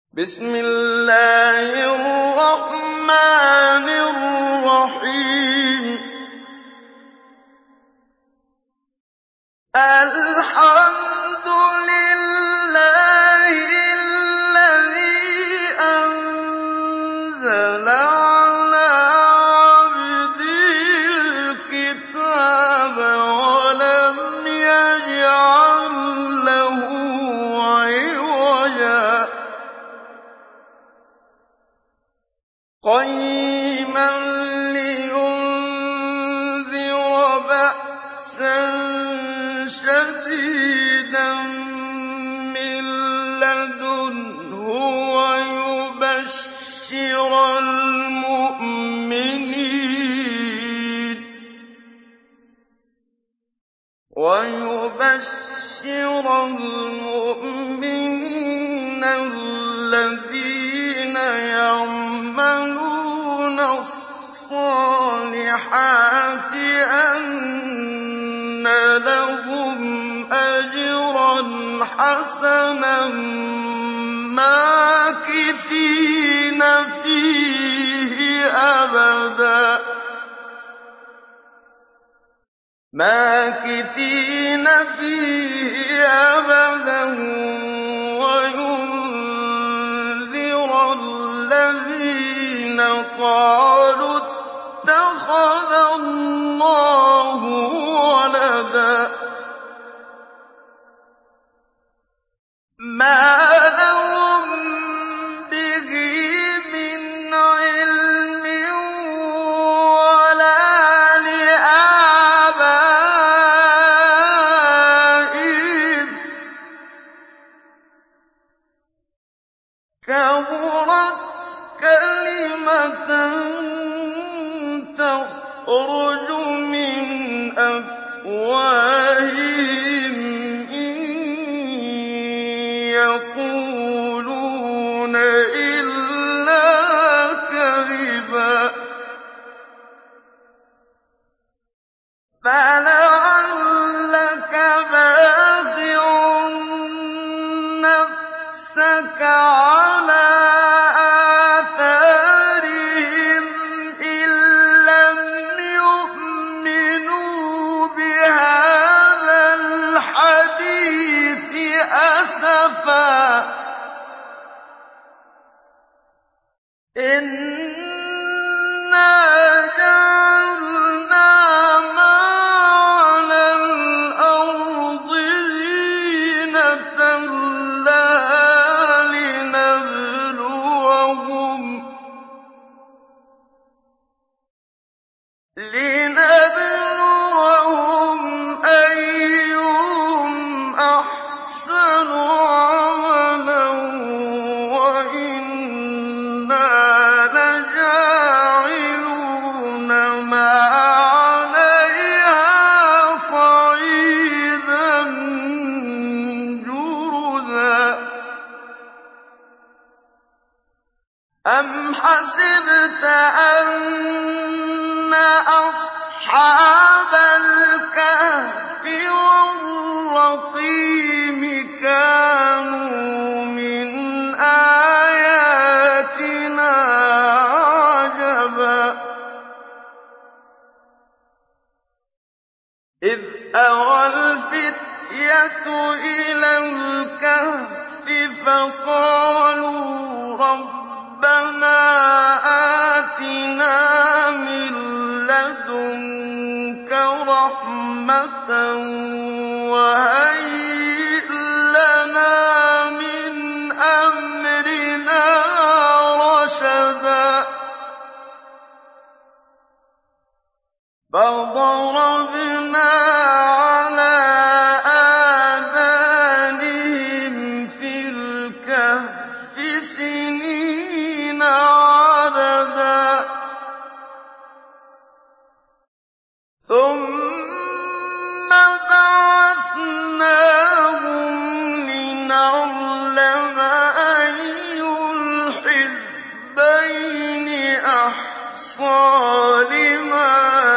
بسم الله الرحمن الرحيم الحمد لله الذي أنزل على عبده الكتاب ولم يجعل له عوجا قيما لينذر بأسا شديدا من لدنه ويبشر المؤمنين الذين يعملون الصالحات أن لهم أجرا حسنا ماكثين فيه أبدا وينذر الذين قالوا اتخذ الله ولدا ما لهم به من علم ولا لآبائهم كبرت كلمة تخرج من أفواههم إن يقولون إلا كذبا فلعلك باخع نفسك على آثارهم إن لم يؤمنوا بهذا الحديث أسفا إنا جعلنا ما على الأرض زينة لها لنبلوهم أيهم أحسن عملا وإنا لجاعلون ما عليها صعيدا جرزا أم حسبت أن أصحاب الكهف والرقيم كانوا من آياتنا عجبا إذ أوى الفتية إلى الكهف فقالوا ربنا آتنا من لدنك رحمة وهيئ لنا من أمرنا رشدا فضربنا على آذانهم في الكهف سنين عددا ثم بعثناهم لنعلم أي الحزبين أحصى لما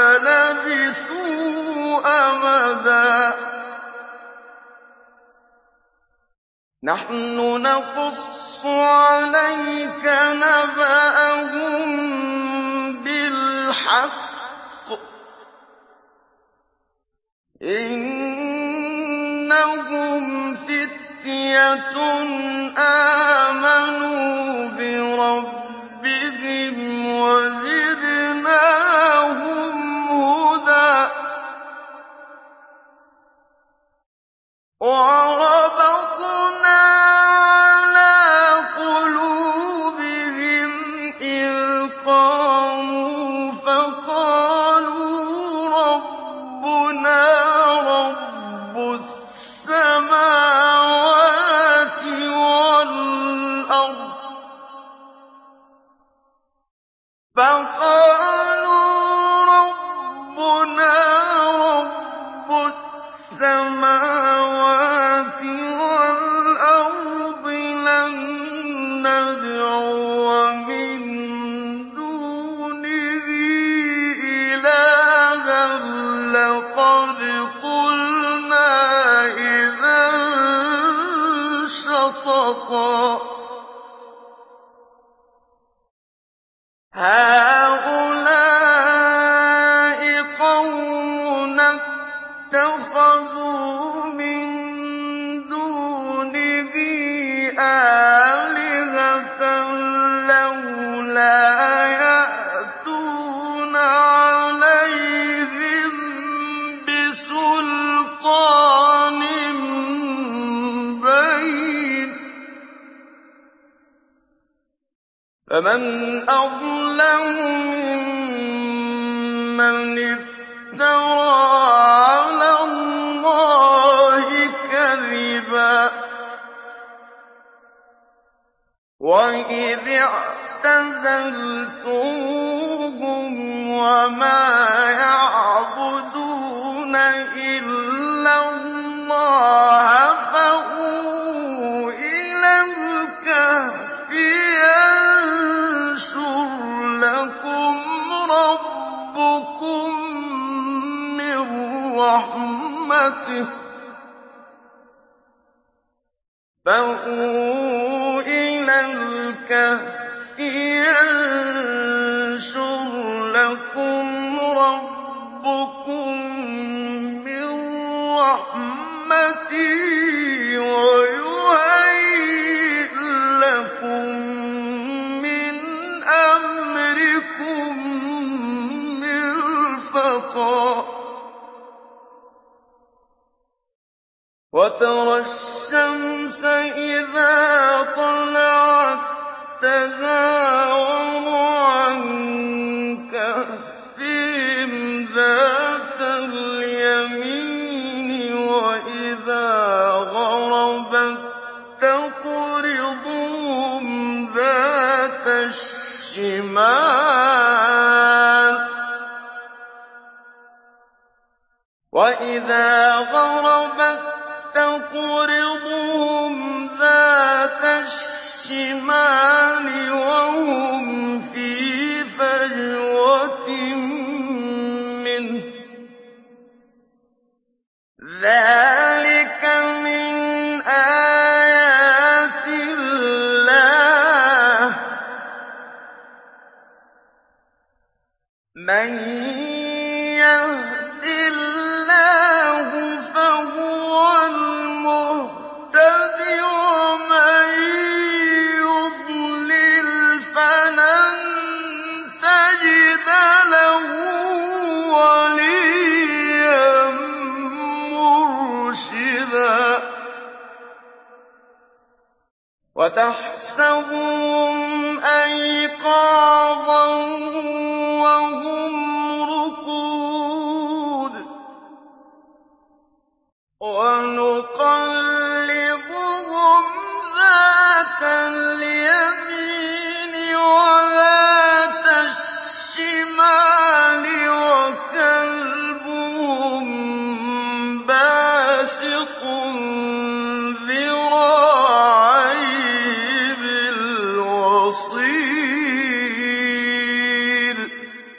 لبثوا أمدا نحن نقص عليك عَلَيْكَ نَبَأَهُم بِالْحَقِّ ۚ إِنَّهُمْ فِتْيَةٌ آمَنُوا بِرَبِّهِمْ وَزِدْنَاهُمْ هُدًى وَرَبَطْنَا عَلَىٰ قُلُوبِهِمْ إِذْ قَامُوا فَقَالُوا رَبُّنَا رَبُّ السَّمَاوَاتِ وَالْأَرْضِ لَن نَّدْعُوَ مِن دُونِهِ إِلَٰهًا لَّقَدْ قُلْنَا إِذًا شَطَطًا هَٰؤُلَاءِ قَوْمُنَا اتَّخَذُوا مِن دُونِهِ آلِهَةً لَّوْلَا يَأْتُونَ عَلَيْهِم بِسُلْطَانٍ بَيِّنٍ ۖ فَمَنْ أَظْلَمُ مِمَّنِ افْتَرَىٰ عَلَى اللَّهِ كَذِبًا وَإِذِ اعْتَزَلْتُمُوهُمْ وَمَا يَعْبُدُونَ إِلَّا اللَّهَ فَأْوُوا إِلَى الْكَهْفِ يَنشُرْ لَكُمْ رَبُّكُم مِّن رَّحْمَتِهِ ۚ وَيُهَيِّئْ لَكُم مِّنْ أَمْرِكُم مِّرْفَقًا وَتَرَى الشَّمْسَ إِذَا طَلَعَت تَّزَاوَرُ عَن كَهْفِهِمْ ذَاتَ الْيَمِينِ وَإِذَا غَرَبَت تَّقْرِضُهُمْ ذَاتَ الشِّمَالِ وَهُمْ فِي فَجْوَةٍ مِّنْهُ ۚ ذَٰلِكَ مِنْ آيَاتِ اللَّهِ ۗ مَن يَهْدِ اللَّهُ فَهُوَ الْمُهْتَدِ ۖ وَمَن يُضْلِلْ فَلَن تَجِدَ لَهُ وَلِيًّا مُّرْشِدًا وَتَحْسَبُهُمْ أَيْقَاظًا وَهُمْ رُقُودٌ ۚ وَنُقَلِّبُهُمْ ذَاتَ الْيَمِينِ وَذَاتَ الشِّمَالِ وَكَلْبُهُم بَاسِطٌ ذِرَاعَيْهِ بِالْوَصِيدِ ۚ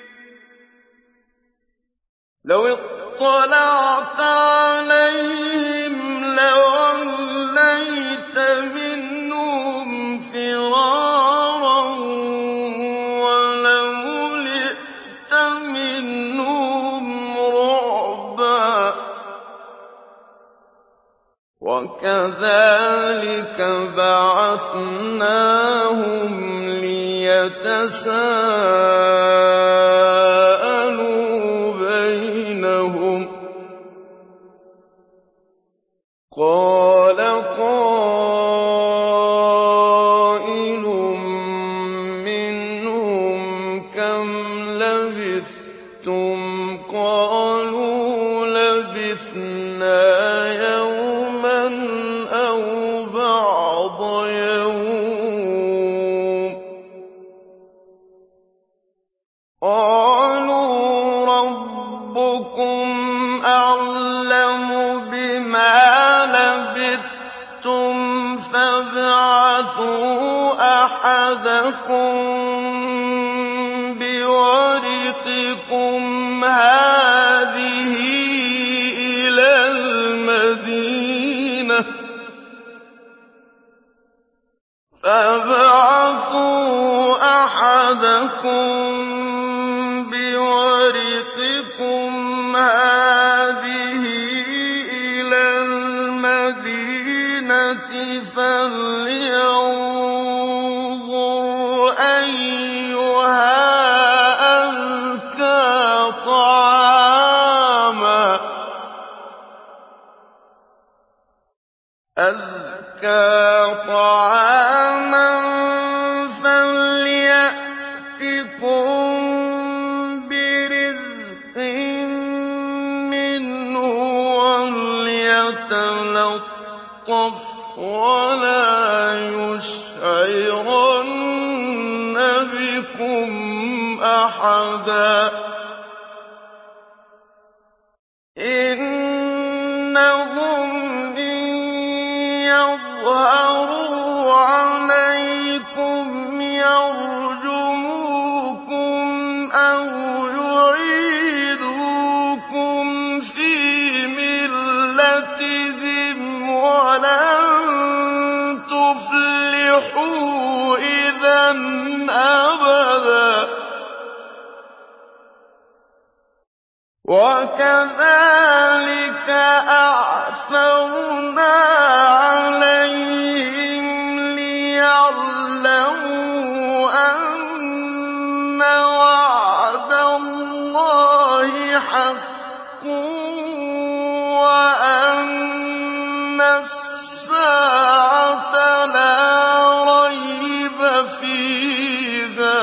لَوِ اطَّلَعْتَ عَلَيْهِمْ لَوَلَّيْتَ مِنْهُمْ فِرَارًا وَكَذَٰلِكَ بَعَثْنَاهُمْ لِيَتَسَاءَلُوا بَيْنَهُمْ ۚ قَالَ قَائِلٌ مِّنْهُمْ كَمْ لَبِثْتُمْ ۖ قَالُوا لَبِثْنَا يَوْمًا أَوْ بَعْضَ يَوْمٍ ۚ قَالُوا رَبُّكُمْ أَعْلَمُ بِمَا لَبِثْتُمْ فَابْعَثُوا أَحَدَكُم بِوَرِقِكُمْ هَٰذِهِ إِلَى الْمَدِينَةِ فَلْيَنظُرْ أَيُّهَا أَزْكَىٰ طَعَامًا فَلْيَأْتِكُم بِرِزْقٍ مِّنْهُ وَلْيَتَلَطَّفْ وَلَا يُشْعِرَنَّ بِكُمْ أَحَدًا إِنَّهُمْ إِن يَظْهَرُوا عَلَيْكُمْ يَرْجُمُوكُمْ أَوْ يُعِيدُوكُمْ فِي مِلَّتِهِمْ وَلَن تُفْلِحُوا إِذًا أَبَدًا وَكَذَٰلِكَ أَعْثَرْنَا عَلَيْهِمْ لِيَعْلَمُوا أَنَّ وَعْدَ اللَّهِ حَقٌّ وَأَنَّ السَّاعَةَ لَا رَيْبَ فِيهَا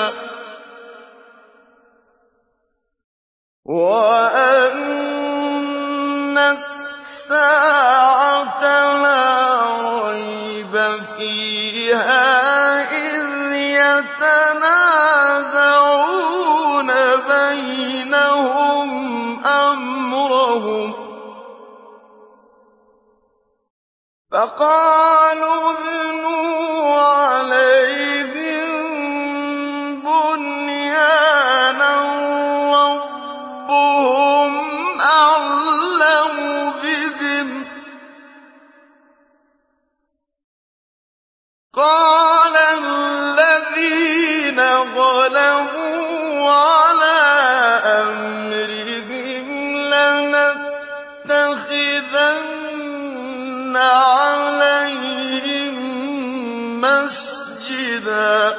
إِذْ يَتَنَازَعُونَ بَيْنَهُمْ أَمْرَهُمْ ۖ فَقَالُوا ابْنُوا عَلَيْهِم بُنْيَانًا رَّبُّهُمْ أَعْلَمُ بِهِمْ ۚ قَالَ الَّذِينَ غَلَبُوا عَلَىٰ أَمْرِهِمْ لَنَتَّخِذَنَّ عَلَيْهِم مَّسْجِدًا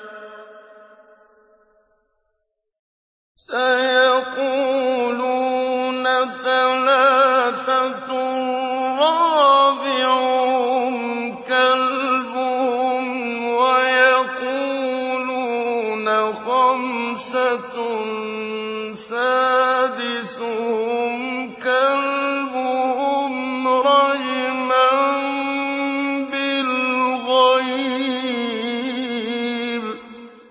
سَيَقُولُونَ ثَلَاثَةٌ رَّابِعُهُمْ كَلْبُهُمْ وَيَقُولُونَ خَمْسَةٌ سَادِسُهُمْ كَلْبُهُمْ رَجْمًا بِالْغَيْبِ ۖ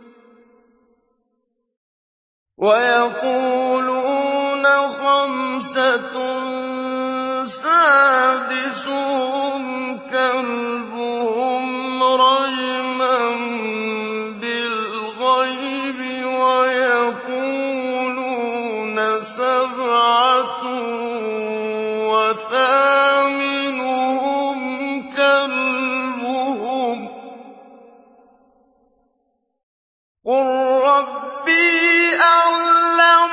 وَيَقُولُونَ خَمْسَةٌ سَادِسُهُمْ كَلْبُهُمْ رَجْمًا بِالْغَيْبِ ۖ وَيَقُولُونَ سَبْعَةٌ وَثَامِنُهُمْ كَلْبُهُمْ ۚ قُل رَّبِّي أَعْلَمُ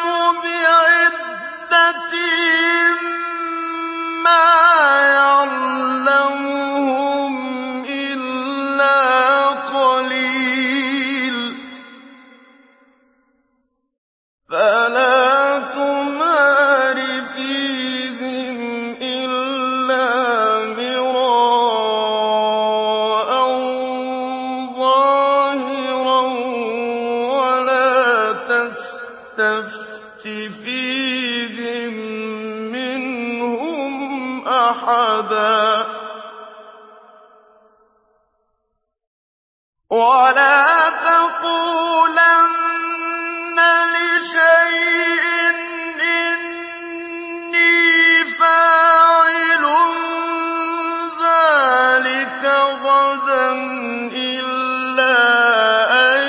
بِعِدَّتِهِم مَّا يَعْلَمُونَ تَسْتَفْتِ فِيهِم مِّنْهُمْ أَحَدًا وَلَا تَقُولَنَّ لِشَيْءٍ إِنِّي فَاعِلٌ ذَٰلِكَ غَدًا إِلَّا أَن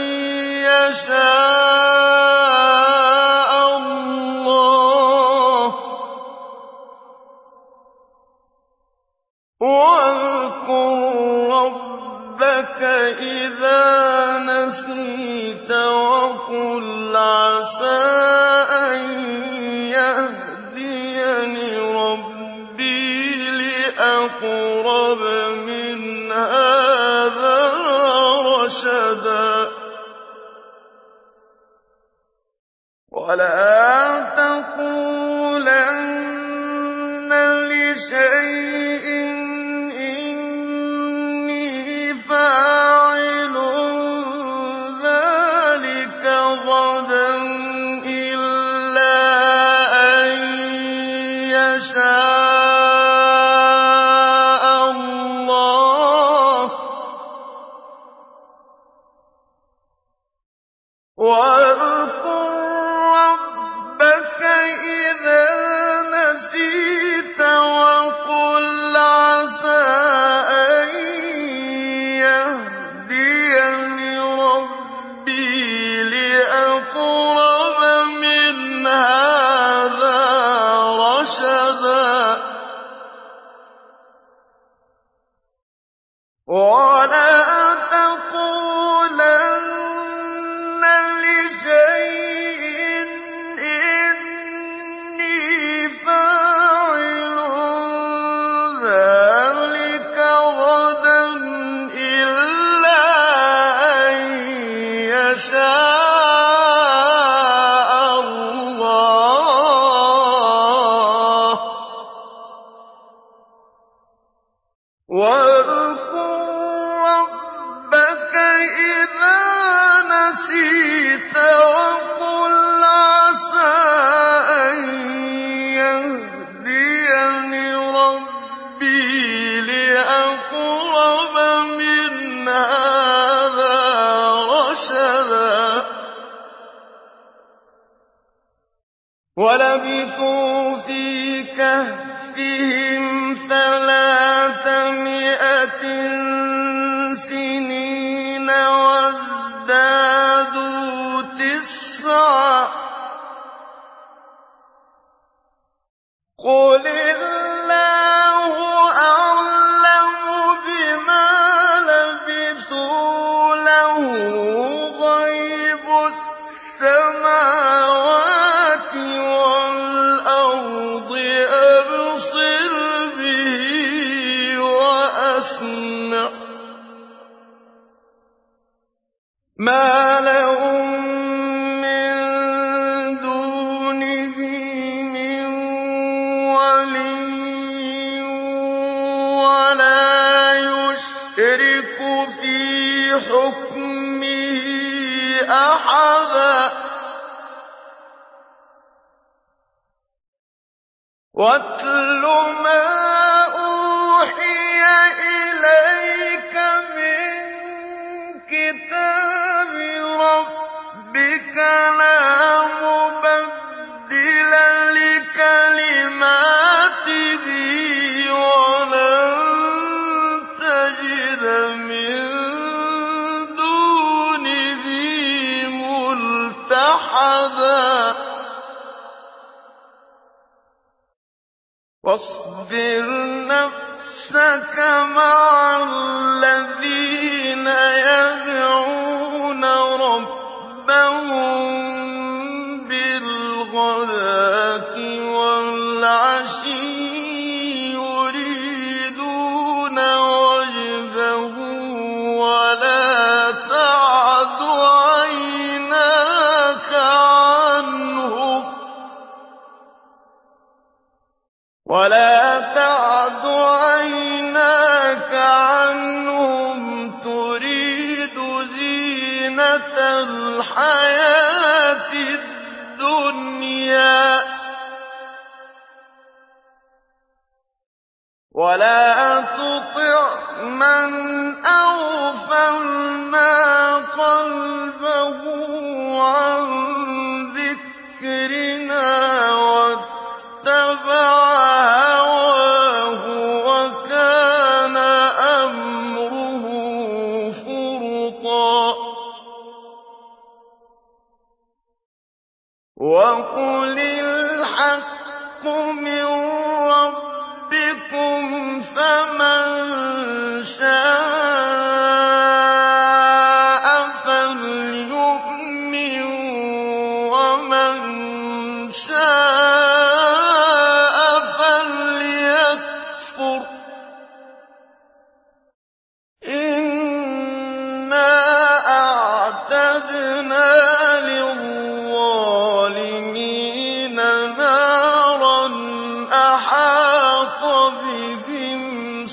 يَشَاءَ اللَّهُ ۚ وَاذْكُر رَّبَّكَ إِذَا نَسِيتَ وَقُلْ عَسَىٰ أَن يَهْدِيَنِ رَبِّي لِأَقْرَبَ مِنْ هَٰذَا رَشَدًا وَلَا تَقُولَنَّ لِشَيْءٍ إِنِّي فَاعِلٌ ذَٰلِكَ غَدًا إِلَّا أَن يَشَاءَ اللَّهُ ۚ وَاذْكُر رَّبَّكَ إِذَا نَسِيتَ وَقُلْ عَسَىٰ أَن يَهْدِيَنِ رَبِّي لِأَقْرَبَ مِنْ هَٰذَا رَشَدًا وَلَا تَقُولَنَّ لِشَيْءٍ إِنِّي فَاعِلٌ ذَٰلِكَ غَدًا إِلَّا أَن يَشَاءَ اللَّهُ ۚ وَاذْكُر رَّبَّكَ إِذَا نَسِيتَ وَقُلْ عَسَىٰ أَن يَهْدِيَنِ رَبِّي لِأَقْرَبَ مِنْ هَٰذَا رَشَدًا وَلَبِثُوا فِي كَهْفِهِمْ 300 سِنِينَ وَازْدَادُوا تِسْعًا ۚ قُلِ اللَّهُ أَعْلَمُ بِمَا لَبِثُوا لَهُ غَيْبُ السَّمَاوَاتِ وَالْأَرْضِ أَبْصِرْ بِهِ وَأَسْمِعْ ۚ مَا لَهُم مِّن دُونِهِ مِن وَلِيٍّ وَلَا يُشْرِكُ فِي حُكْمِهِ أَحَدًا وَاتْلُ مَا أُوحِيَ إِلَيْكَ مِن كِتَابِ رَبِّكَ لَا مُبَدِّلَ لِكَلِمَاتِهِ وَلَن تَجِدَ مِن دُونِهِ مُلْتَحَدًا وَاصْبِرْ نَفْسَكَ مَعَ الَّذِينَ يَدْعُونَ رَبَّهُم بِالْغَدَاةِ وَالْعَشِيِّ يُرِيدُونَ وَجْهَهُ وَلَا تَعْدُ عَيْنَاكَ عَنْهُمْ تُرِيدُ زِينَةَ الْحَيَاةِ الدُّنْيَا وَلَا تُطِعْ مَنْ أَغْفَلْنَا قَلْبَهُ عَن ذِكْرِنَا وَاتَّبَعَ هَوَاهُ وَكَانَ أَمْرُهُ فُرُطًا وَقُلِ الْحَقُّ مِن رَّبِّكُمْ فَمَن شَاءَ فَلْيُؤْمِن وَمَن شَاءَ فَلْيَكْفُرْ إِنَّا أَعْتَدْنَا لِلظَّالِمِينَ نَارًا أَحَاطَ بِهِمْ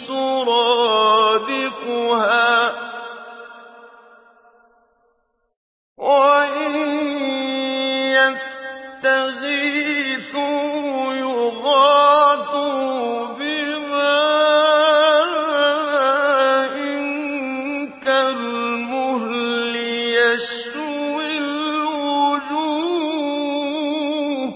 سُرَادِقُهَا وَإِن يَسْتَغِيثُوا يُغَاثُوا بِمَاءٍ كَالْمُهْلِ يَشْوِي الْوُجُوهَ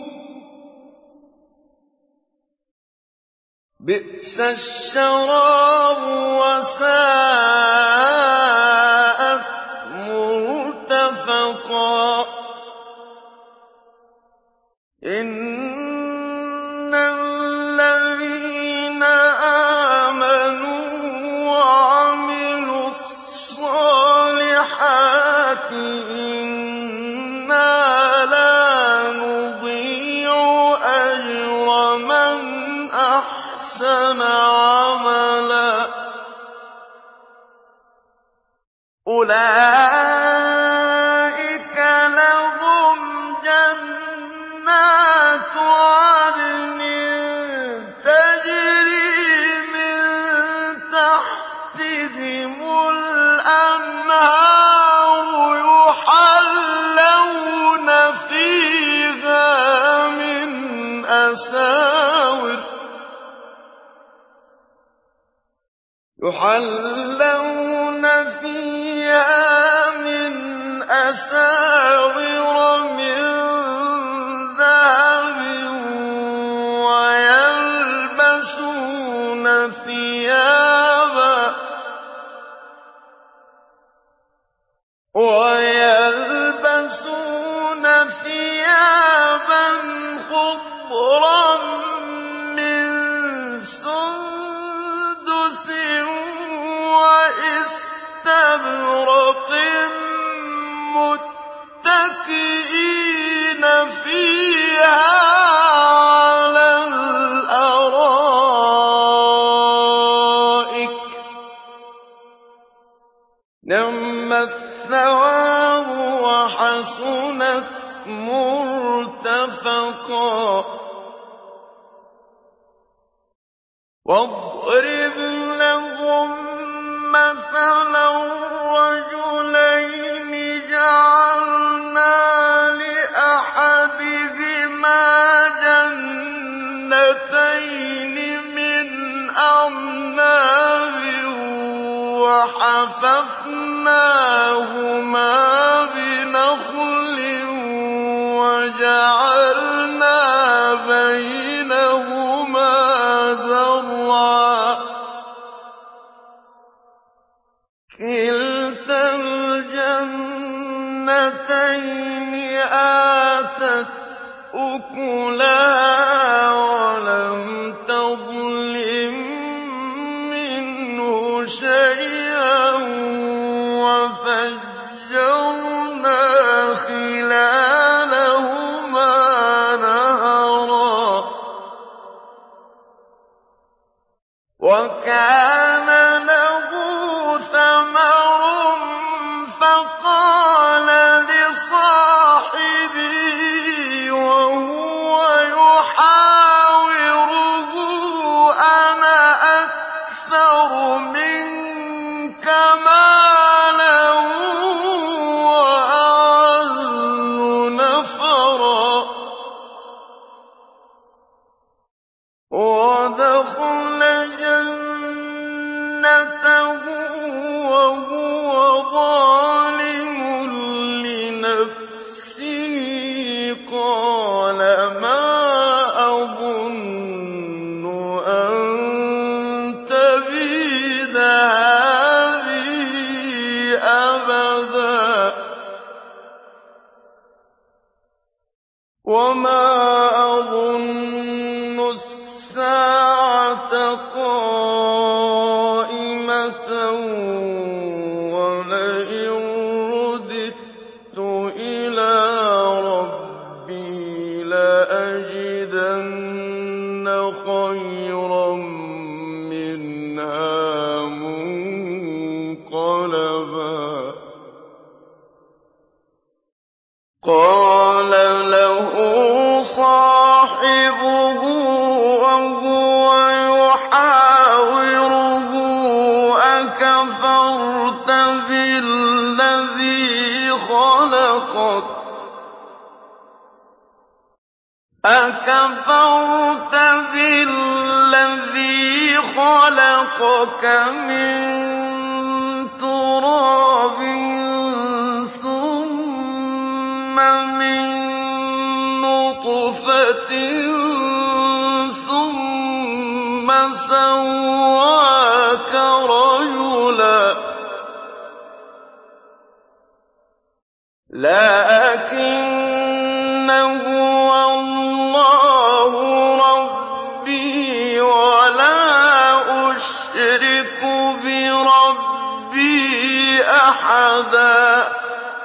بِئْسَ الشَّرَابُ وَسَاءَتْ مُرْتَفَقًا إِنَّ الَّذِينَ آمَنُوا وَعَمِلُوا الصَّالِحَاتِ إِنَّا لَا نُضِيعُ أَجْرَ مَنْ أَحْسَنَ عَمَلًا أُولَٰئِكَ لَهُمْ جَنَّاتُ عَدْنٍ تَجْرِي مِن تَحْتِهِمُ الْأَنْهَارُ يُحَلَّوْنَ فِيهَا مِنْ أَسَاوِرَ مِن ذَهَبٍ وَيَلْبَسُونَ ثِيَابًا خُضْرًا مِّن سُندُسٍ وَإِسْتَبْرَقٍ مُّتَّكِئِينَ فِيهَا عَلَى الْأَرَائِكِ ۚ نِعْمَ الثَّوَابُ وَحَسُنَتْ مُرْتَفَقًا وَاضْرِبْ لَهُم مَّثَلًا رَّجُلَيْنِ جَعَلْنَا لِأَحَدِهِمَا جَنَّتَيْنِ مِنْ أَعْنَابٍ وَحَفَفْنَاهُمَا بِنَخْلٍ وَجَعَلْنَا بَيْنَهُمَا زَرْعًا كِلْتَا الْجَنَّتَيْنِ آتَتْ أُكُلَهَا وَلَمْ تَظْلِم مِّنْهُ شَيْئًا وَفَجَّرْنَا خِلَالَهُمَا نَهَرًا ۚ وَكَانَ لَهُ ثَمَرٌ فَقَالَ لِصَاحِبِهِ وَهُوَ يُحَاوِرُهُ أَنَا أَكْثَرُ مِنكَ مَالًا وَأَعَزُّ أَحَدًا وَمَا أَظُنُّ السَّاعَةَ قَائِمَةً وَلَئِن رُّدِدتُّ إِلَىٰ رَبِّي لَأَجِدَنَّ خَيْرًا مِّنْهَا مُنقَلَبًا قَالَ لَهُ صَاحِبُهُ وَهُوَ يُحَاوِرُهُ أَكَفَرْتَ بِالَّذِي خَلَقَكَ مِن تُرَابٍ ثُمَّ مِن نُّطْفَةٍ ثُمَّ سَوَّاكَ رَجُلًا لَّٰكِنَّ هُوَ اللَّهُ رَبِّي وَلَا أُشْرِكُ بِرَبِّي أَحَدًا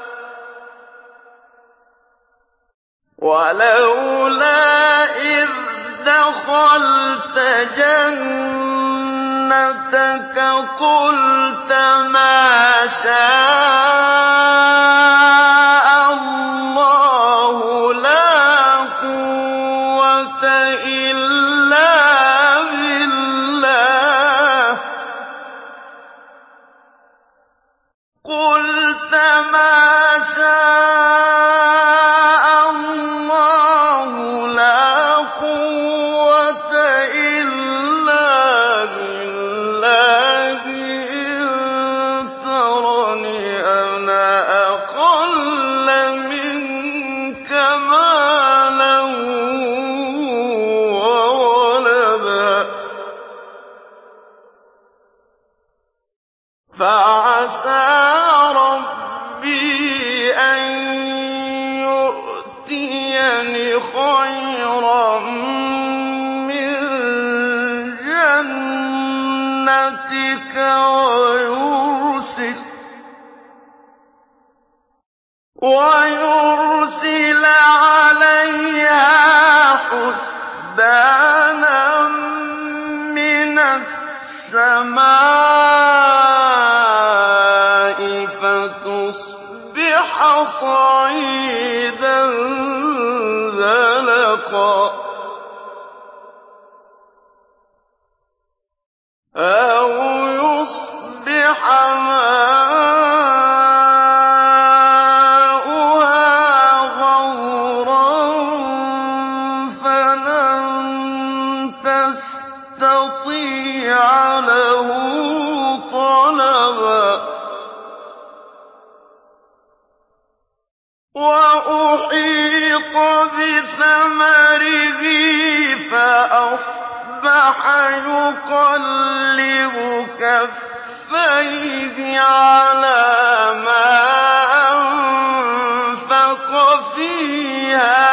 وَلَوْلَا إِذْ دَخَلْتَ جَنَّتَكَ قُلْتَ مَا شَاءَ اللَّهُ لَا قُوَّةَ إِلَّا بِاللَّهِ إِن تَرَنِ أَنَا أَقَلَّ مِنكَ مَالًا وَوَلَدًا فَعَسَىٰ رَبِّي أَن يُؤْتِيَنِ خَيْرًا مِّن جَنَّتِكَ وَيُرْسِلَ عَلَيْهَا حُسْبَانًا مِّنَ السَّمَاءِ فَتُصْبِحَ صَعِيدًا زَلَقًا أَوْ يُصْبِحَ مَاؤُهَا غَوْرًا فَلَن تَسْتَطِيعَ لَهُ طَلَبًا وَأُحِيطَ بِثَمَرِهِ فَأَصْبَحَ يُقَلِّبُ كَفَّيْهِ عَلَىٰ مَا أَنفَقَ فِيهَا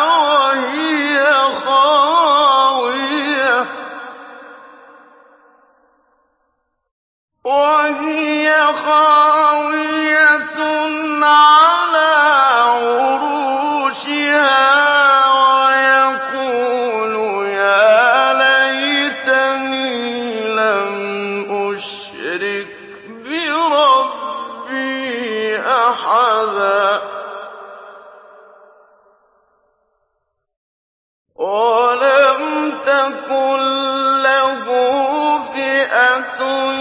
وَهِيَ خَاوِيَةٌ عَلَىٰ عُرُوشِهَا وَيَقُولُ يَا لَيْتَنِي لَمْ أُشْرِكْ بِرَبِّي أَحَدًا وَلَمْ تَكُن لَّهُ فِئَةٌ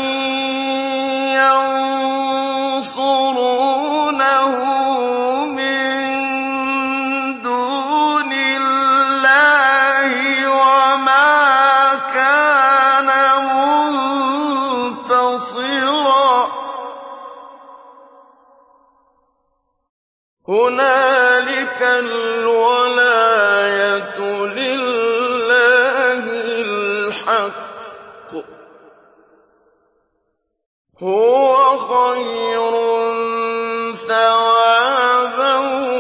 يَنصُرُونَهُ مِن دُونِ اللَّهِ وَمَا كَانَ مُنتَصِرًا هُنَالِكَ الْوَلَايَةُ لِلَّهِ الْحَقِّ ۚ هُوَ خَيْرٌ ثَوَابًا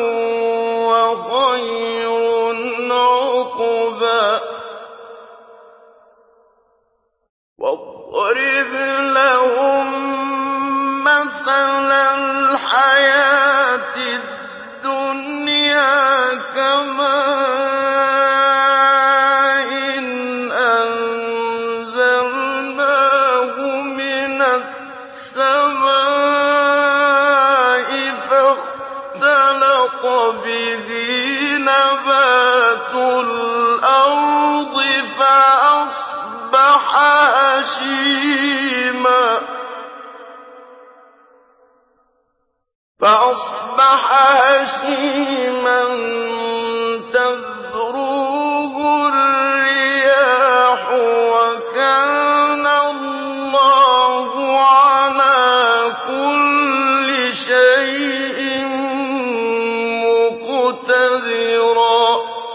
وَخَيْرٌ عُقْبًا واضرب لهم مثل الحياة الدنيا كماء أنزلناه من السماء فاختلط به نبات الأرض فأصبح هشيما تذروه الرياح وكان الله على كل شيء مقتدرا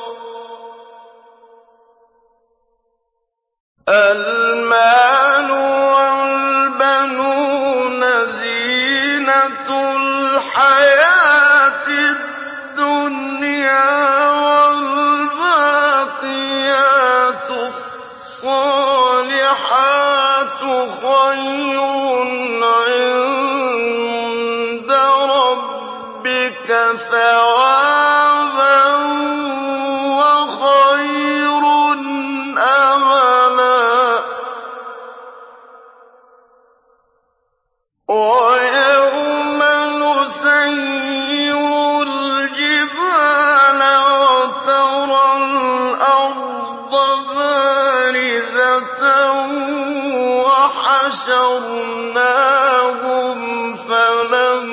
المال والبنون زينة الحياة الدنيا والباقيات الصالحات خير عند ربك ثوابا وخير أملا ويوم نسير الجبال وترى الأرض بارزة وحشرناهم فلم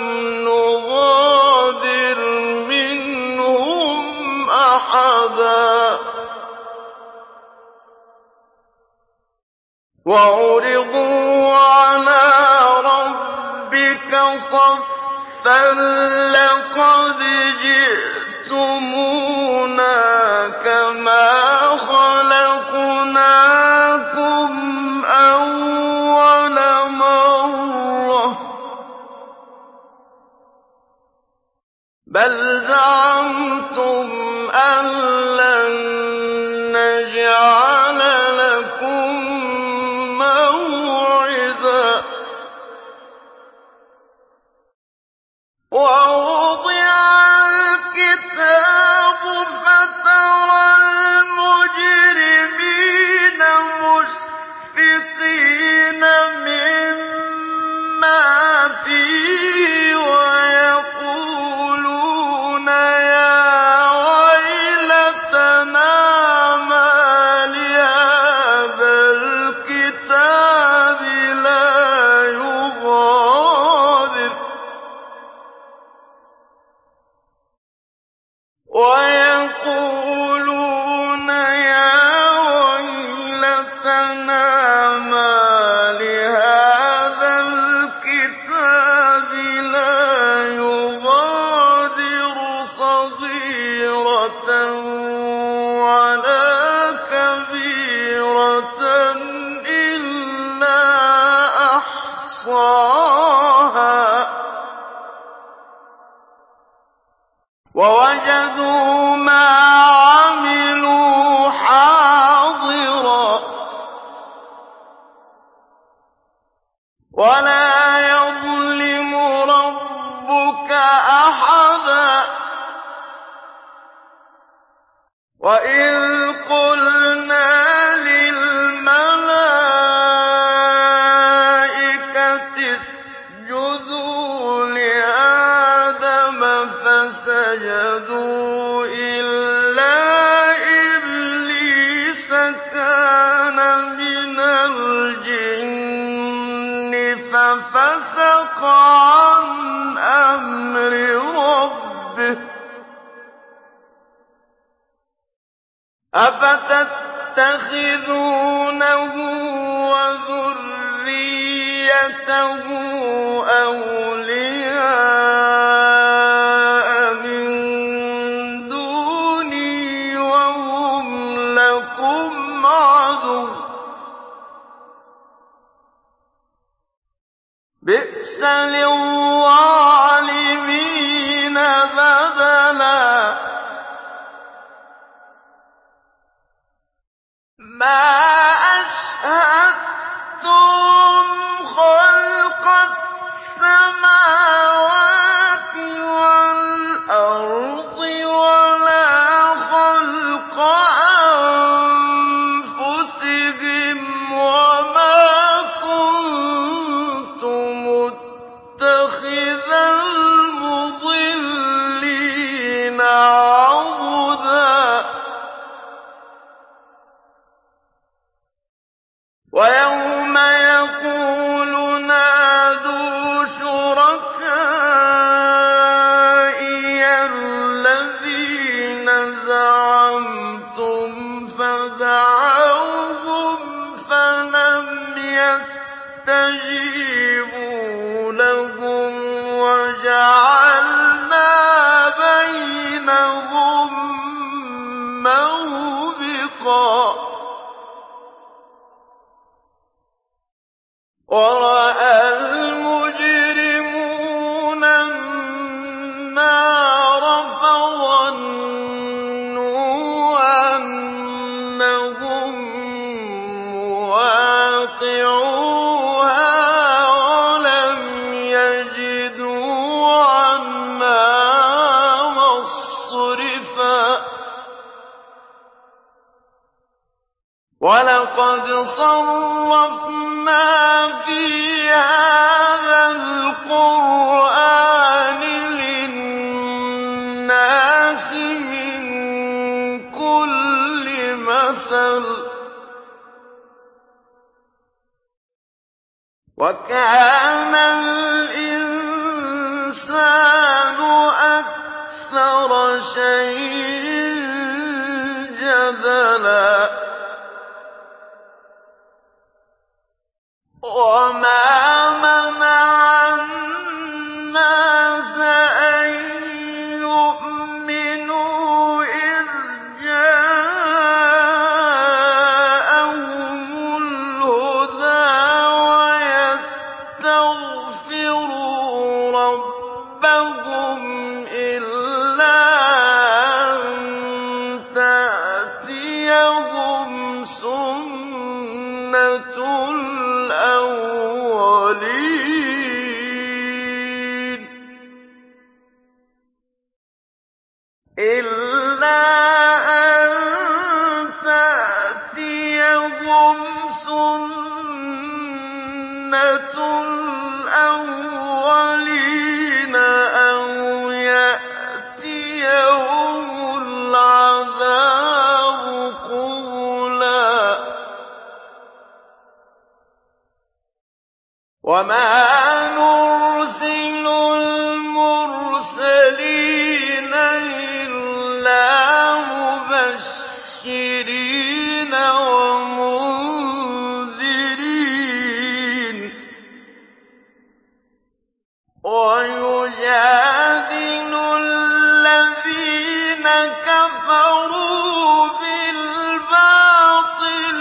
نغادر منهم أحدا وعرضوا على ربك صفا لقد جئتمونا كما خلقناكم أول مرة بل زعمتم أن لن نجعل لكم موعدا ووضع الكتاب فترى المجرمين مشفقين مما فيه ويقولون يا ويلتنا ما لهذا الكتاب لا يغادر صغيرة ولا كبيرة إلا أحصاها ووجدوا ما عملوا حاضرا ولا يظلم ربك أحدا وإذ قلنا للملائكة اسجدوا لآدم فسجدوا إلا إبليس كان من الجن ففسق عن أمر ربه أفتتخذونه وذريته أولياء من دوني وهم لكم عدو بئس للظالمين وَجَعَلْنَا بَيْنَهُم مَّوْبِقًا ۚ وَرَأَى الْمُجْرِمُونَ النَّارَ فَظَنُّوا أَنَّهُم مُّوَاقِعُوهَا وَلَمْ يَجِدُوا عَنْهَا مَصْرِفًا وَلَقَدْ صَرَّفْنَا فِي هَٰذَا الْقُرْآنِ لِلنَّاسِ مِن كُلِّ مَثَلٍ ۚ وَكَانَ الْإِنسَانُ أَكْثَرَ شَيْءٍ جَدَلًا وَمَا مَنَعَ النَّاسَ أَن يُؤْمِنُوا إِذْ جَاءَهُمُ الْهُدَىٰ وَيَسْتَغْفِرُوا رَبَّهُمْ إِلَّا أَن تَأْتِيَهُمْ سُنَّةُ الْأَوَّلِينَ أَوْ يَأْتِيَهُمُ الْعَذَابُ قُبُلًا ۚ وَمَا نُرْسِلُ الْمُرْسَلِينَ إِلَّا مُبَشِّرِينَ وَمُنذِرِينَ ۖ وَيُجَادِلُ الَّذِينَ كَفَرُوا بِالْبَاطِلِ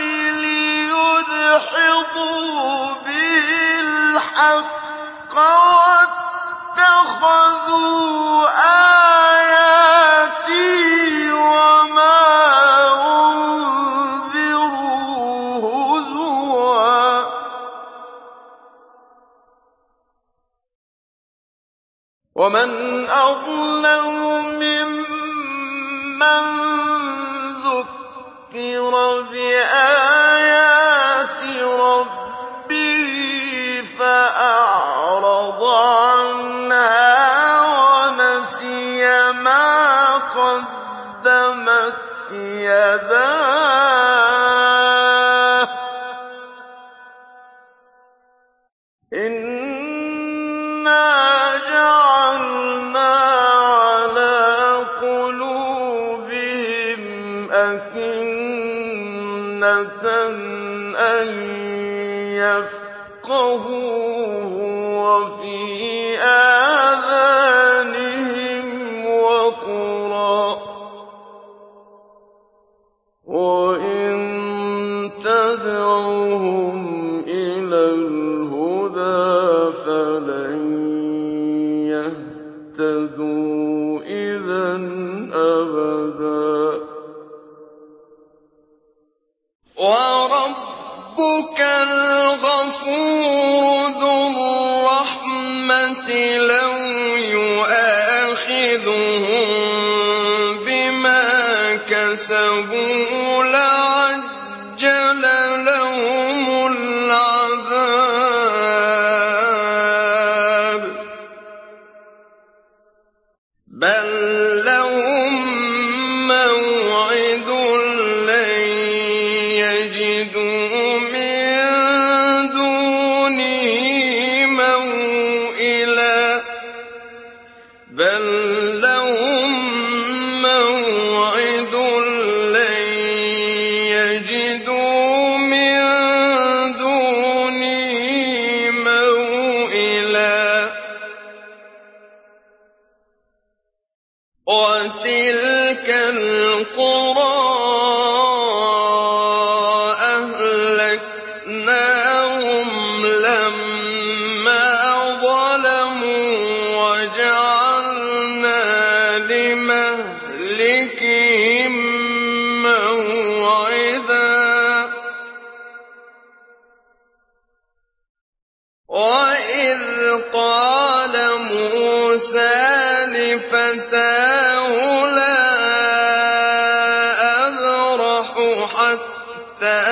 لِيُدْحِضُوا بِهِ الْحَقَّ ۖ وَاتَّخَذُوا آيَاتِي وَمَا أُنذِرُوا هُزُوًا ۚ وَمَنْ أَظْلَمُ مِمَّن ذُكِّرَ بِآيَاتِ رَبِّهِ فَأَعْرَضَ عَنْهَا وَنَسِيَ مَا قَدَّمَتْ يَدَاهُ ۚ إِنَّا جَعَلْنَا عَلَىٰ قُلُوبِهِمْ أَكِنَّةً أَن يَفْقَهُوهُ وَفِي آذَانِهِمْ وَقْرًا ۚ وَإِن تَدْعُهُمْ إِلَى الْهُدَىٰ فَلَن يَهْتَدُوا إِذًا أَبَدًا ۚ وَرَبُّكَ الْغَفُورُ ذُو الرَّحْمَةِ ۖ لَوْ يُؤَاخِذُهُم بِمَا كَسَبُوا لَعَجَّلَ لَهُمُ الْعَذَابَ ۚ بَل لَّهُم مَّوْعِدٌ لَّن يَجِدُوا مِن دُونِهِ مَوْئِلًا وَتِلْكَ الْقُرَىٰ أَهْلَكْنَاهُمْ لَمَّا ظَلَمُوا وَجَعَلْنَا لِمَهْلِكِهِم مَّوْعِدًا وَإِذْ قَالَ مُوسَىٰ لِفَتَاهُ لَا أَبْرَحُ حَتَّىٰ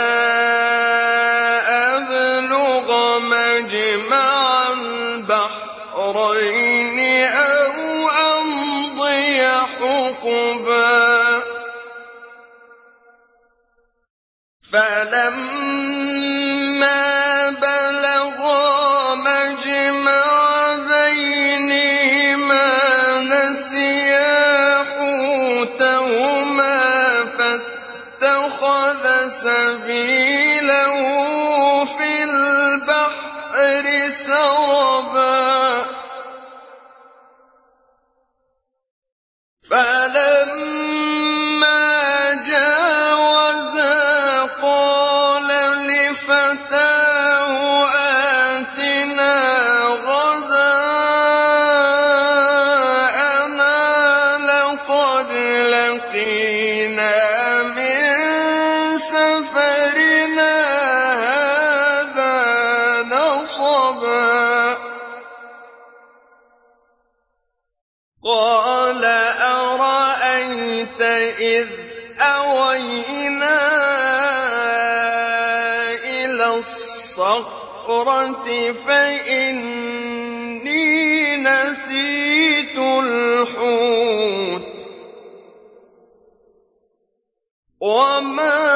أَبْلُغَ مَجْمَعَ الْبَحْرَيْنِ أَوْ أَمْضِيَ حُقُبًا فَلَمَّا بَلَغَا مَجْمَعَ بَيْنِهِمَا نَسِيَا حُوتَهُمَا فَاتَّخَذَ سَبِيلَهُ فِي الْبَحْرِ سَرَبًا فَلَمَّا جَاوَزَا قَالَ لِفَتَاهُ آتِنَا غَدَاءَنَا لَقَدْ لَقِينَا مِن سَفَرِنَا هَٰذَا نَصَبًا قَالَ أَرَأَيْتَ إِذْ أَوَيْنَا إِلَى الصَّخْرَةِ فَإِنِّي نَسِيتُ الْحُوتَ وَمَا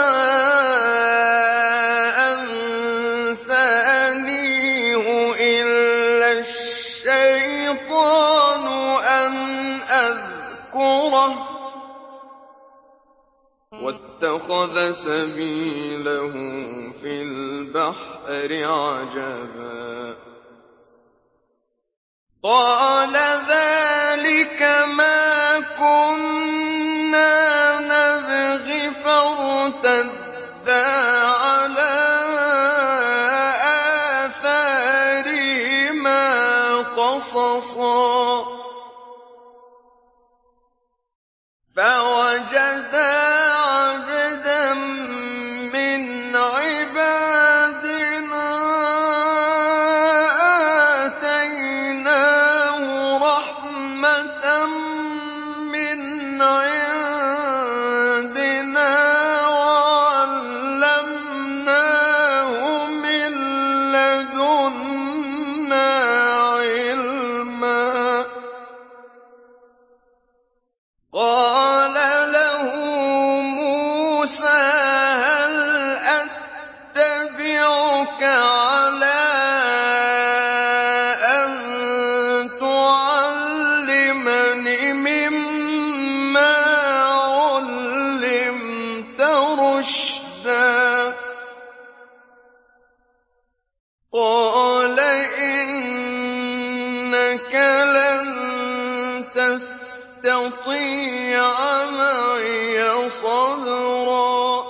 أَنسَانِيهُ إِلَّا الشَّيْطَانُ أَنْ أَذْكُرَهُ ۚ وَاتَّخَذَ سَبِيلَهُ فِي الْبَحْرِ عَجَبًا قَالَ ذَٰلِكَ مَا كُنَّا نَبْغِ فَارْتَدَّا عَلَىٰ آثَارِهِمَا قَصَصًا فَوَجَدَا عَبْدًا مِّنْ عِبَادِنَا آتَيْنَاهُ رَحْمَةً مِّنْ عِندِنَا وَعَلَّمْنَاهُ مِن لَّدُنَّا عِلْمًا قَالَ لَهُ مُوسَىٰ هَلْ أَتَّبِعُكَ عَلَىٰ أَن تُعَلِّمَنِ مِمَّا عُلِّمْتَ رُشْدًا قَالَ إِنَّكَ لَن تَسْتَطِيعَ مَعِيَ صَبْرًا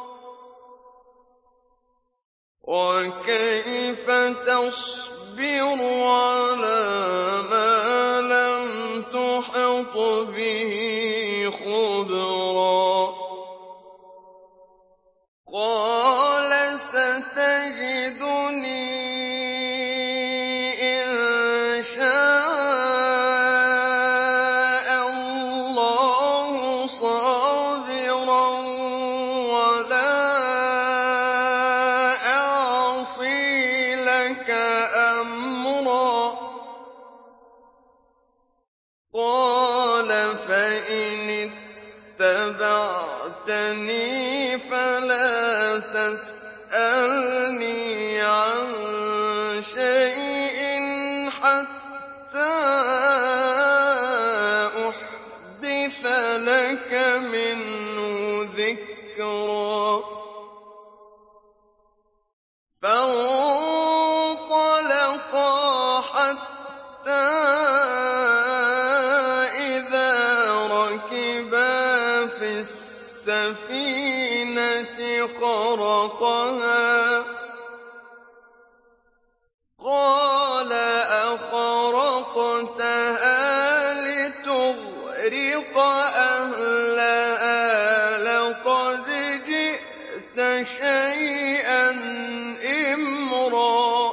وَكَيْفَ تَصْبِرُ عَلَىٰ مَا لَمْ تُحِطْ بِهِ خُبْرًا قَالَ سَتَجِدُنِي إِن شَاءَ اللَّهُ صَابِرًا وَلَا أَعْصِي لَكَ أَمْرًا قَالَ فَإِنِ اتَّبَعْتَنِي فَلَا تَسْأَلْنِي عَن شَيْءٍ حَتَّىٰ أُحْدِثَ لَكَ مِنْهُ ذِكْرًا فَانطَلَقَا حَتَّىٰ إِذَا السَّفِينَةِ خَرَقَهَا قَالَ أَخَرَقْتَهَا لِتُغْرِقَ أَهْلَهَا لَقَدْ جِئْتَ شَيْئًا إِمْرًا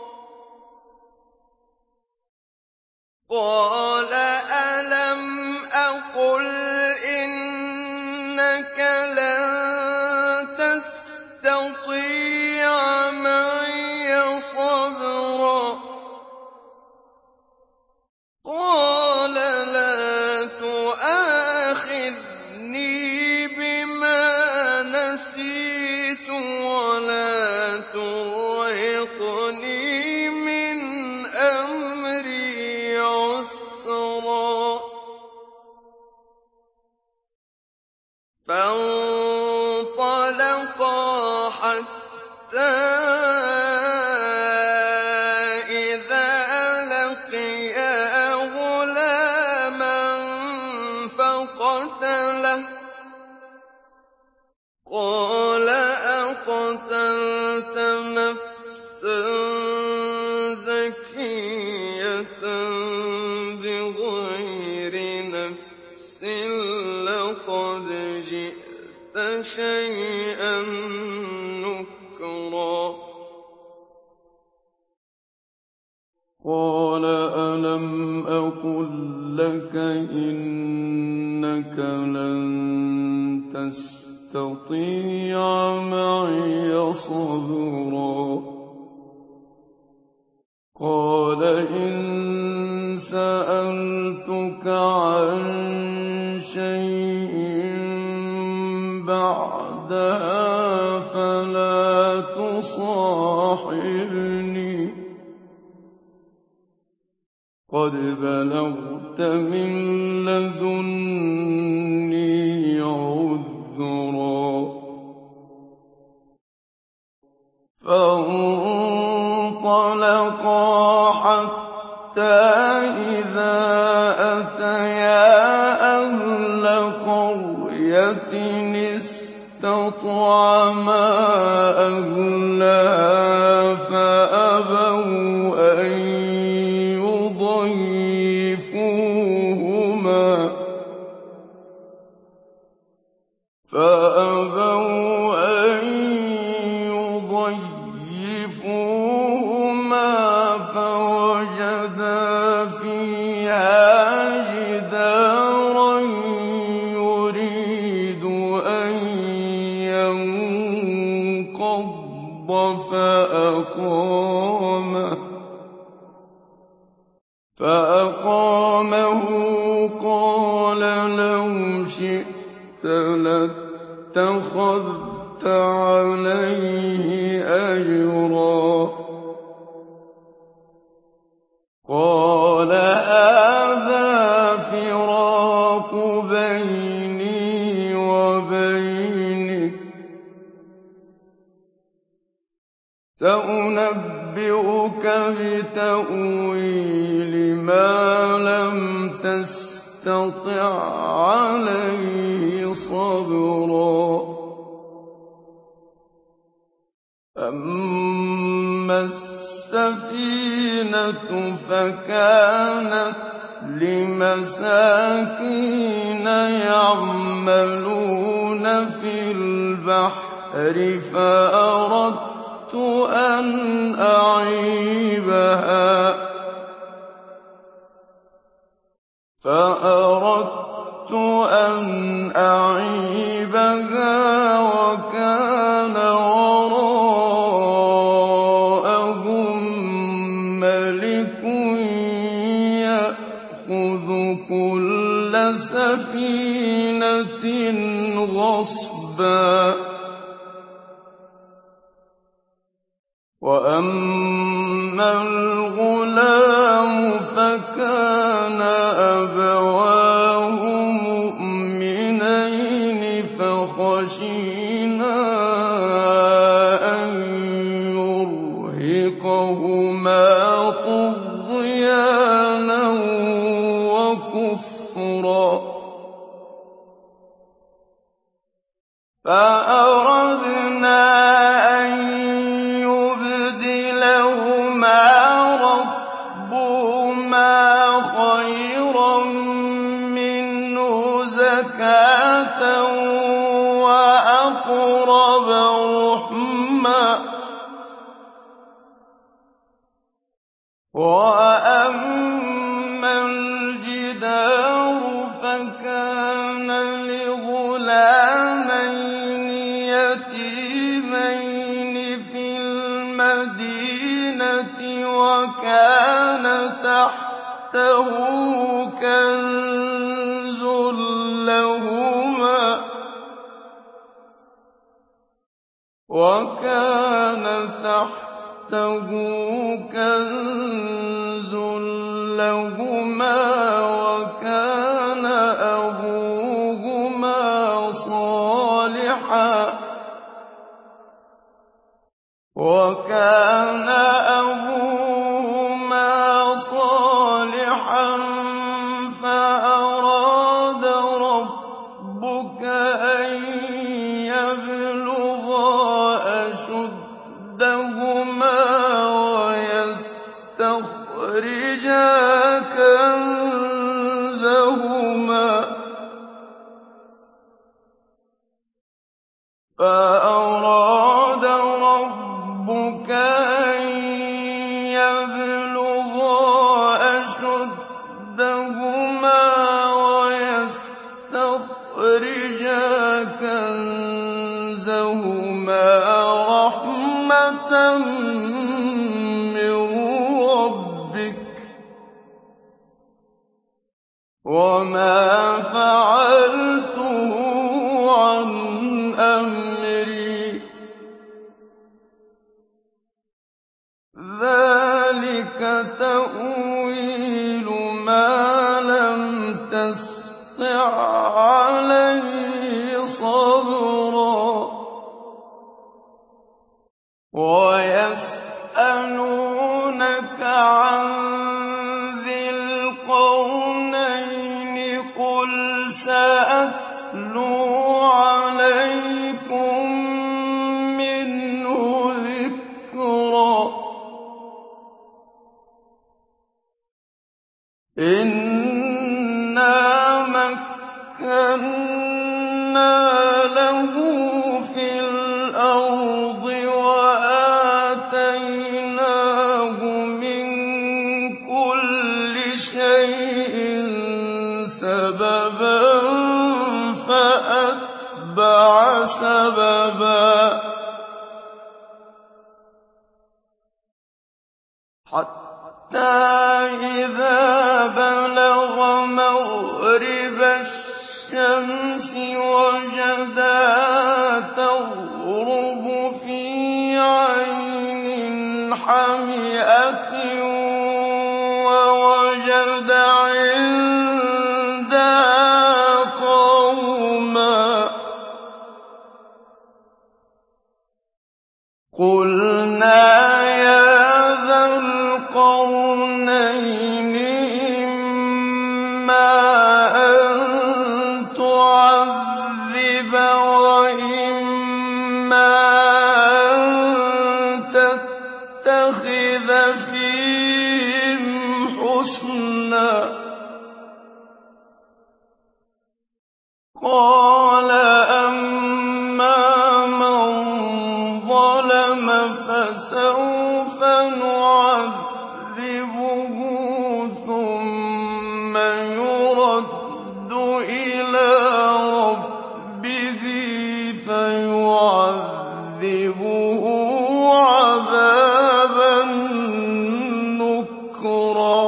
قَالَ أَلَمْ أَقُلْ إِنَّكَ لَن تَسْتَطِيعَ مَعِيَ صَبْرًا قَالَ لَا تُؤَاخِذْنِي بِمَا نَسِيتُ وَلَا تُرْهِقْنِي مِنْ أَمْرِي عُسْرًا فانطلقا حتى إذا لقيا غلاما فقتله قال أقتلت نفسا زكية بغير نفس لقد جئت شيئا نكرا قال ألم أقل لك إنك لن تستطيع معي صبرا قال إن سألتك عن شيء بعدها فلا تصاحبني قد بلغت من لدني عذرا فانطلقا حتى إذا أتيا أهل قرية اسْتَطْعَمَا أَهْلَهَا فَأَبَوْا أَن يُضَيِّفُوهُمَا فَوَجَدَا فِيهَا جِدَارًا يُرِيدُ أَن يَنقَضَّ فَأَقَامَهُ قَالَ لَوْ شِئْتَ لَاتَّخَذْتَ عَلَيْهِ أَجْرًا قَالَ هَٰذَا فِرَاقُ بَيْنِي وَبَيْنِكَ ۚ سَأُنَبِّئُكَ بِتَأْوِيلِ مَا لَمْ تَسْتَطِع عَّلَيْهِ صَبْرًا أَمَّا السَّفِينَةُ فَكَانَتْ لِمَسَاكِينَ يَعْمَلُونَ فِي الْبَحْرِ فَأَرَدتُّ أَنْ أَعِيبَهَا وَكَانَ وَرَاءَهُم مَّلِكٌ يَأْخُذُ كُلَّ سَفِينَةٍ غَصْبًا وَأَمَّا الْغُلَامُ فَكَانَ أَبَوَاهُ مُؤْمِنَيْنِ فَخَشِينَا أَن يُرْهِقَهُمَا طُغْيَانًا وَكُفْرًا فَأَرَدْنَا أَن يُبْدِلَهُمَا رَبُّهُمَا خَيْرًا مِّنْهُ زَكَاةً وَأَقْرَبَ رُحْمًا ۚ وَأَمَّا الْجِدَارُ فَكَانَ لِغُلَامَيْنِ يَتِيمَيْنِ فِي الْمَدِينَةِ وَكَانَ تَحْتَهُ كَنزٌ لَّهُمَا وَكَانَ أَبُوهُمَا صَالِحًا فَأَرَادَ رَبُّكَ أَن يَبْلُغَا أَشُدَّهُمَا وَيَسْتَخْرِجَا كَنزَهُمَا رَحْمَةً مِّن رَّبِّكَ ۚ وَمَا فَعَلْتُهُ عَنْ أَمْرِي ۚ ذَٰلِكَ تَأْوِيلُ مَا لَمْ تَسْطِع عَّلَيْهِ صَبْرًا وَيَسْأَلُونَكَ عَن ذِي الْقَرْنَيْنِ ۖ قُلْ سَأَتْلُو عَلَيْكُم مِّنْهُ ذِكْرًا إِنَّا مَكَّنَّا لَهُ فِي الْأَرْضِ وَآتَيْنَاهُ مِن كُلِّ شَيْءٍ سَبَبًا فَأَتْبَعَ سَبَبًا حَتَّىٰ إِذَا بَلَغَ مَغْرِبَ الشَّمْسِ وَجَدَهَا تَغْرُبُ فِي عَيْنٍ حَمِئَةٍ وَوَجَدَ عِندَهَا قَوْمًا ۗ قُلْنَا يَا ذَا الْقَرْنَيْنِ إِمَّا أَن تُعَذِّبَ وَإِمَّا أَن تَتَّخِذَ فِيهِمْ حُسْنًا ۚ قَالَ أَمَّا مَن ظَلَمَ فَسَوْفَ نُعَذِّبُهُ ثُمَّ يُرَدُّ إِلَىٰ رَبِّهِ فَيُعَذِّبُهُ عَذَابًا نُّكْرًا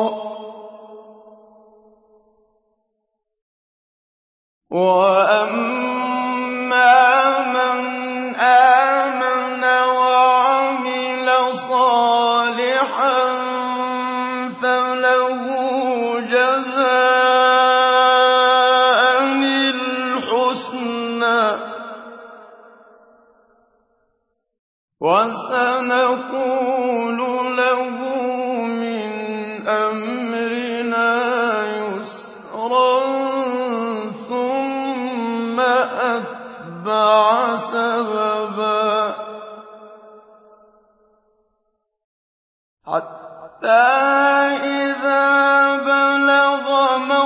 وَأَمَّا مَنْ آمَنَ وَعَمِلَ صَالِحًا فَلَهُ جَزَاءً الْحُسْنَىٰ ۖ وَسَنَقُولُ لَهُ مِنْ أَمْرِنَا يُسْرًا ثُمَّ أَتْبَعَ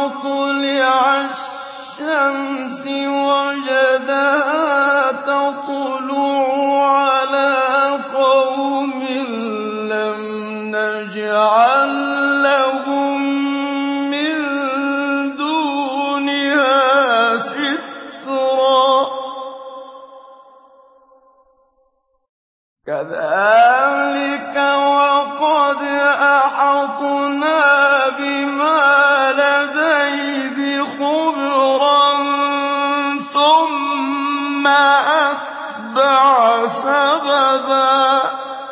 مَطْلِعَ الشَّمْسِ وَجَدَهَا تَطْلُعُ عَلَىٰ قَوْمٍ لَّمْ نَجْعَل لَّهُم مِّن دُونِهَا سِتْرًا كَذَٰلِكَ وَقَدْ أَحَطْنَا بِمَا لَدَيْهِ خُبْرًا ثُمَّ أَتْبَعَ سَبَبًا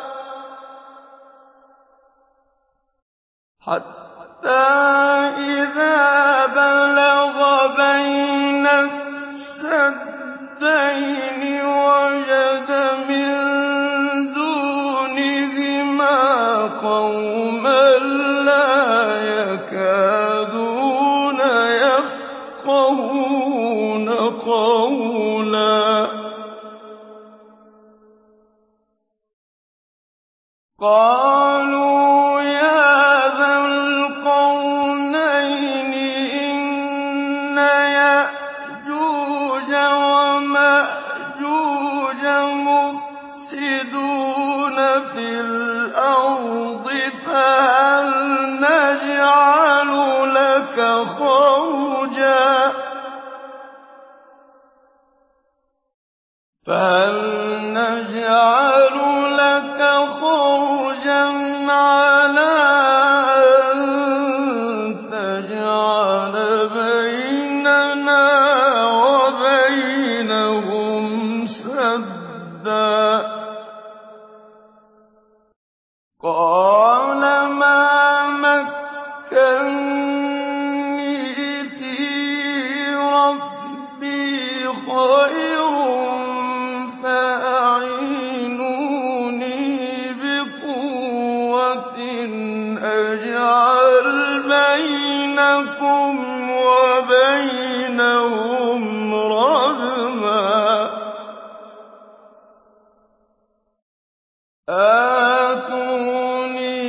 حَتَّىٰ إِذَا بَلَغَ بَيْنَ السَّدَّيْنِ وَجَدَ مِن دُونِهِمَا قَوْمًا لَّا يَكَادُونَ يَفْقَهُونَ قَوْلًا قَالُوا يَا ذَا الْقَرْنَيْنِ إِنَّ يَأْجُوجَ وَمَأْجُوجَ مُفْسِدُونَ فِي الْأَرْضِ فَهَلْ نَجْعَلُ لَكَ خَرْجًا عَلَىٰ أَن تَجْعَلَ بَيْنَنَا وَبَيْنَهُمْ سَدًّا قَالَ مَا مَكَّنِّي فِيهِ رَبِّي خَيْرٌ فَأَعِينُونِي بِقُوَّةٍ أَجْعَلْ بَيْنَكُمْ وَبَيْنَهُمْ رَدْمًا آتُونِي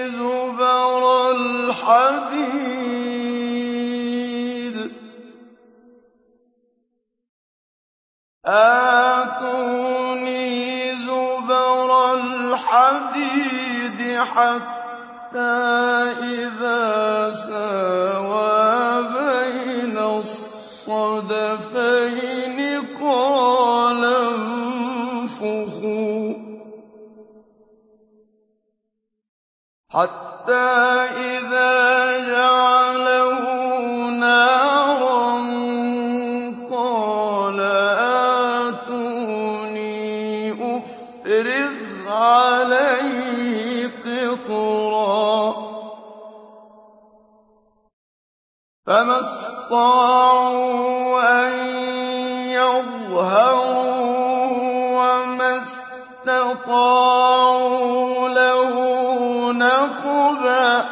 زُبَرَ الْحَدِيدِ حَتَّىٰ إِذَا سَاوَىٰ بَيْنَ الصَّدَفَيْنِ قَالَ انفُخُوا حَتَّىٰ إِذَا جَعَلَهُ نَارًا قَالَ آتُونِي أُفْرِغْ عَلَيْهِ قِطْرًا فَمَا اسْطَاعُوا أَن يَظْهَرُوهُ وَمَا اسْتَطَاعُوا لَهُ نَقْبًا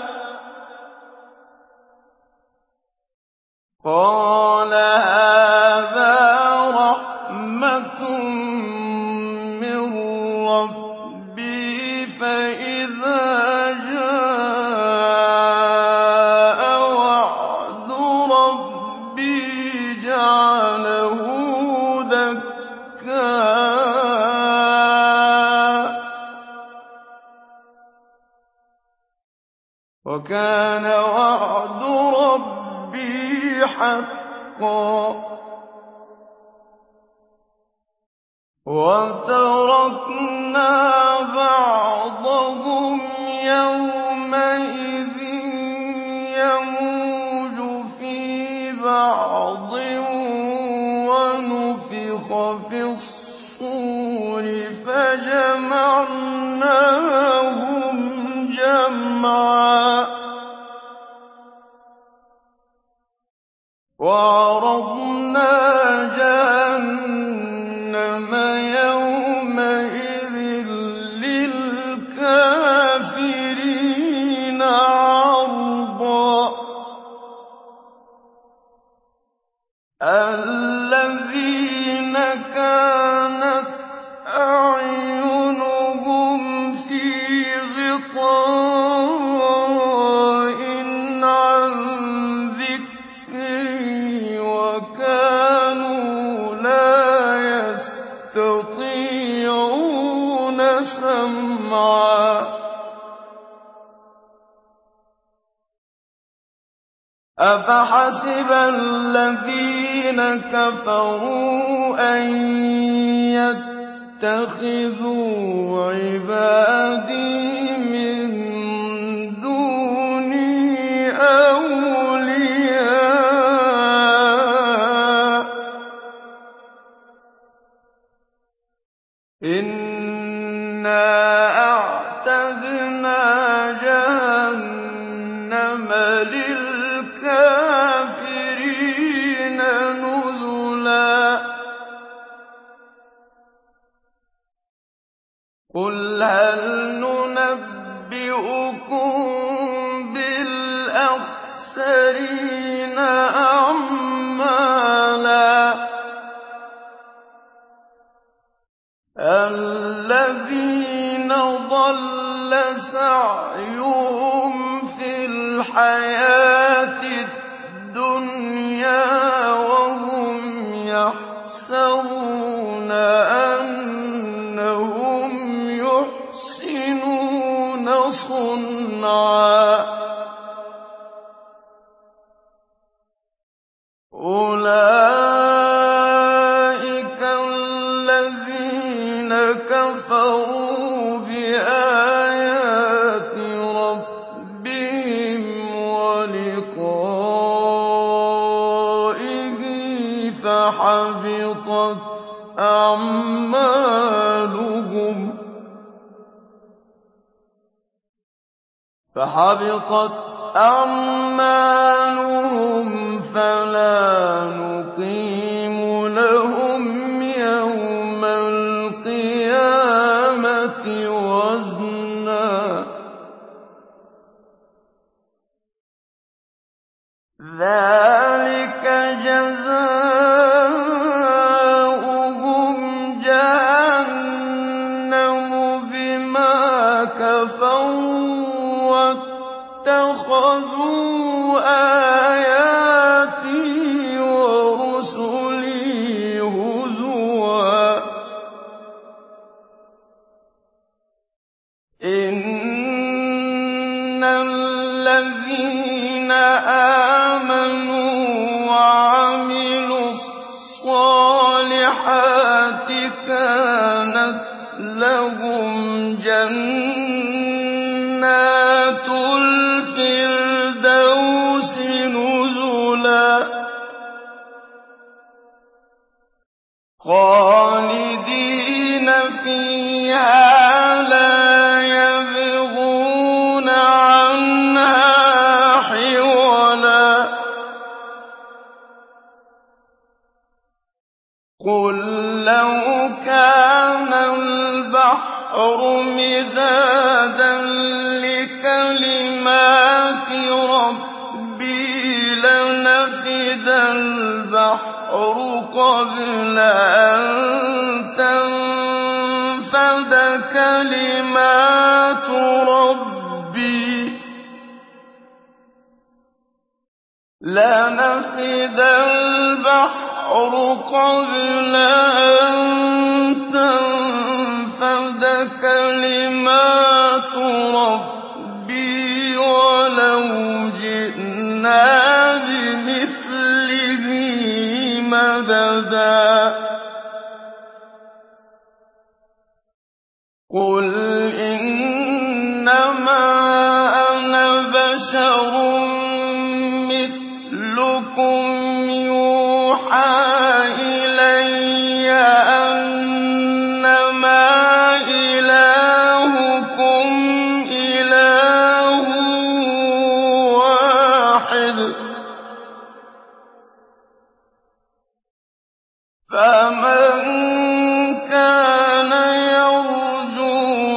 قَالَ هَٰذَا رَحْمَةٌ مِّن رَّبِّي فَإِذَا جَاءَ وَعْدُ رَبِّي جَعَلَهُ دَكَّاءَ وَكَانَ وَعْدُ رَبِّي حَقًّا وَتَرَكْنَا بَعْضَهُمْ يَوْمَئِذٍ يَمُوجُ فِي بَعْضٍ وَنُفِخَ فِي الصُّورِ فَجَمَعْنَاهُمْ جَمْعًا وَعَرَضْنَا جَهَنَّمَ يَوْمَئِذٍ لِّلْكَافِرِينَ عَرْضًا الَّذِينَ كَانَتْ أَعْيُنُهُمْ فِي غِطَاءٍ عَن ذِكْرِي أَفَحَسِبَ الَّذِينَ كَفَرُوا أَن يَتَّخِذُوا عِبَادِي مِن دُونِي أَوْلِيَاءَ ۚ إِنَّا أَعْتَدْنَا جَهَنَّمَ لِلْكَافِرِينَ نُزُلًا قُلْ هَلْ نُنَبِّئُكُم بِالْأَخْسَرِينَ أَعْمَالًا الَّذِينَ ضَلَّ سَعْيُهُمْ فِي الْحَيَاةِ الدُّنْيَا وَهُمْ يَحْسَبُونَ أَنَّهُمْ يُحْسِنُونَ صُنْعًا أُولَٰئِكَ الَّذِينَ كَفَرُوا بِآيَاتِ رَبِّهِمْ وَلِقَائِهِ فَحَبِطَتْ أَعْمَالُهُمْ فَلَا نُقِيمُ لَهُمْ يَوْمَ الْقِيَامَةِ وَزْنًا ذَٰلِكَ جَزَاؤُهُمْ جَهَنَّمُ بِمَا كَفَرُوا وَاتَّخَذُوا آيَاتِي وَرُسُلِي هُزُوًا إِنَّ الَّذِينَ آمَنُوا وَعَمِلُوا الصَّالِحَاتِ كَانَتْ لَهُمْ جَنَّاتُ الْفِرْدَوْسِ نُزُلًا خَالِدِينَ فِيهَا لَا يَبْغُونَ عَنْهَا حِوَلًا قُل لَّوْ كَانَ الْبَحْرُ مِدَادًا لِّكَلِمَاتِ رَبِّي لَنَفِدَ الْبَحْرُ قَبْلَ أَن تَنفَدَ كَلِمَاتُ رَبِّي لَنَفِدَ الْبَحْرُ قَبْلَ أَن تَنفَدَ كَلِمَاتُ رَبِّي وَلَوْ جِئْنَا بِمِثْلِهِ مَدَدًا قُلْ إِنَّمَا أَنَا بَشَرٌ مِّثْلُكُمْ يُوحَىٰ إِلَيَّ أَنَّمَا إِلَٰهُكُمْ إِلَٰهٌ وَاحِدٌ ۖ فَمَن كَانَ يَرْجُو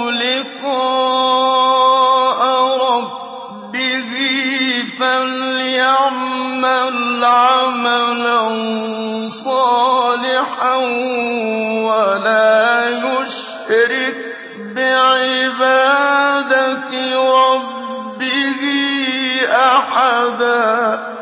لِقَاءَ رَبِّهِ فَلْيَعْمَلْ عَمَلًا صَالِحًا وَلَا يُشْرِكْ بِعِبَادَةِ رَبِّهِ أَحَدًا